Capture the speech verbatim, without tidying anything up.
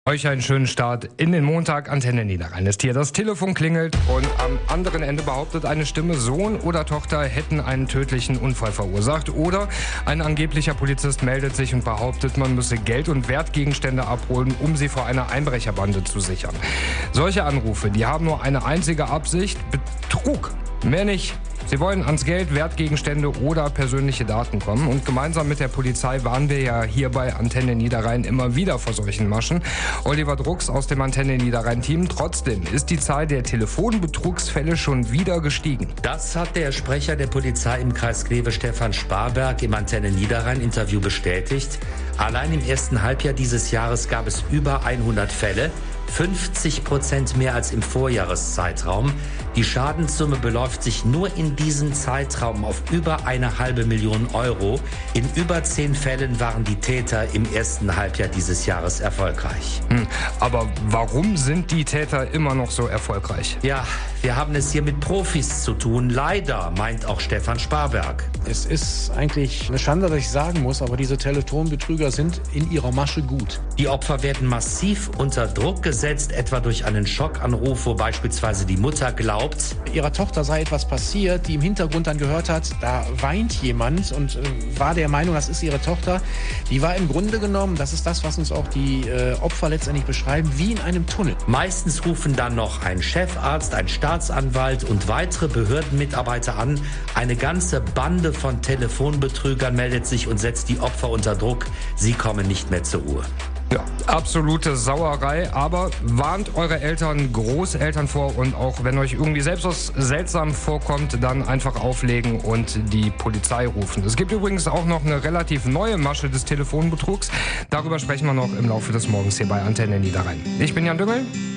Euch einen schönen Start in den Montag. Antenne Niederrhein ist hier. Das Telefon klingelt und am anderen Ende behauptet eine Stimme, Sohn oder Tochter hätten einen tödlichen Unfall verursacht. Oder ein angeblicher Polizist meldet sich und behauptet, man müsse Geld und Wertgegenstände abholen, um sie vor einer Einbrecherbande zu sichern. Solche Anrufe, die haben nur eine einzige Absicht: Betrug. Mehr nicht. Sie wollen ans Geld, Wertgegenstände oder persönliche Daten kommen. Und gemeinsam mit der Polizei waren wir ja hier bei Antenne Niederrhein immer wieder vor solchen Maschen. Oliver Drucks aus dem Antenne Niederrhein-Team. Trotzdem ist die Zahl der Telefonbetrugsfälle schon wieder gestiegen. Das hat der Sprecher der Polizei im Kreis Kleve, Stefan Sparberg, im Antenne Niederrhein-Interview bestätigt. Allein im ersten Halbjahr dieses Jahres gab es über hundert Fälle. fünfzig Prozent mehr als im Vorjahreszeitraum. Die Schadenssumme beläuft sich nur in diesem Zeitraum auf über eine halbe Million Euro. In über zehn Fällen waren die Täter im ersten Halbjahr dieses Jahres erfolgreich. Hm, aber warum sind die Täter immer noch so erfolgreich? Ja, wir haben es hier mit Profis zu tun. Leider, meint auch Stefan Sparberg. Es ist eigentlich eine Schande, dass ich sagen muss, aber diese Telefonbetrüger sind in ihrer Masche gut. Die Opfer werden massiv unter Druck gesetzt, etwa durch einen Schockanruf, wo beispielsweise die Mutter glaubt, ihrer Tochter sei etwas passiert, die im Hintergrund dann gehört hat, da weint jemand und äh, war der Meinung, das ist ihre Tochter. Die war im Grunde genommen, das ist das, was uns auch die äh, Opfer letztendlich beschreiben, wie in einem Tunnel. Meistens rufen dann noch ein Chefarzt, ein Staatsanwalt und weitere Behördenmitarbeiter an. Eine ganze Bande von Telefonbetrügern meldet sich und setzt die Opfer unter Druck. Sie kommen nicht mehr zur Ruhe. Ja, absolute Sauerei, aber warnt eure Eltern, Großeltern vor, und auch wenn euch irgendwie selbst was seltsam vorkommt, dann einfach auflegen und die Polizei rufen. Es gibt übrigens auch noch eine relativ neue Masche des Telefonbetrugs. Darüber sprechen wir noch im Laufe des Morgens hier bei Antenne Niederrhein. Ich bin Jan Düngel.